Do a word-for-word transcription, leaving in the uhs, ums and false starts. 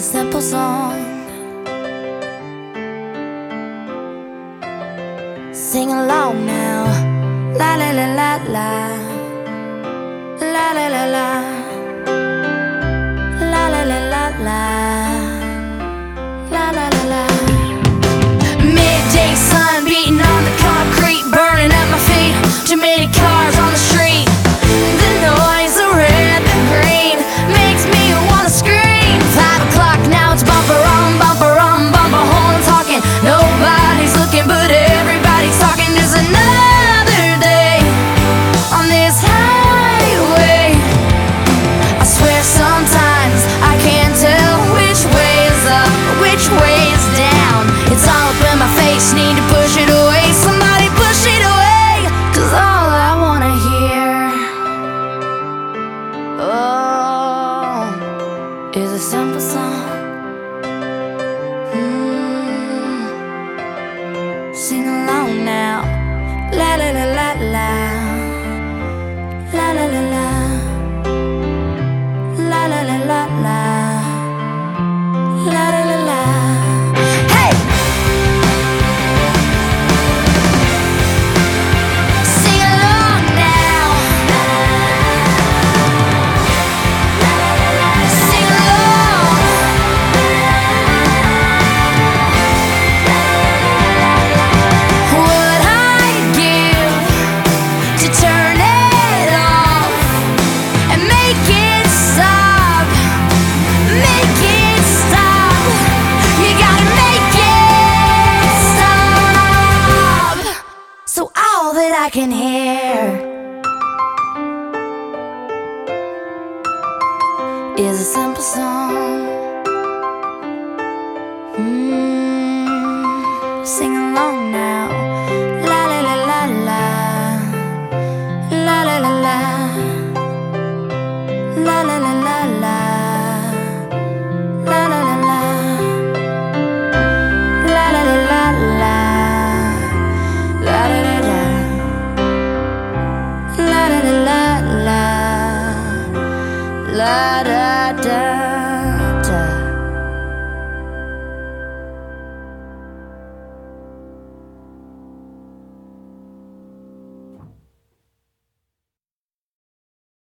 a simple song. Sing along now. La la la la la. La la la la. La la la la la. La la la la. Midday sun beating on the concrete, burning at my feet. Too many cars on the street. The noise of red and green makes me wanna scream. Five o'clock now, it's bumper on, bumper on, bumper horns honking. Nobody's looking, but everybody's talking. There's another day on this highway. I swear sometimes I can't tell which way is up, which way is down. It's all up in my face, need to push it away. Somebody push it away, 'cause all I wanna hear, oh, is a simple song. mm. Sing along now. La la la la la. La la la la. La la la la la. La la la la. Hey! Sing along now. Sing along. What I'd give to turn it off and make it stop. Make it stop. You gotta make it stop. So all that I can hear is a simple song. mm. Sing along now. La la la la la. La la la la. La la la la.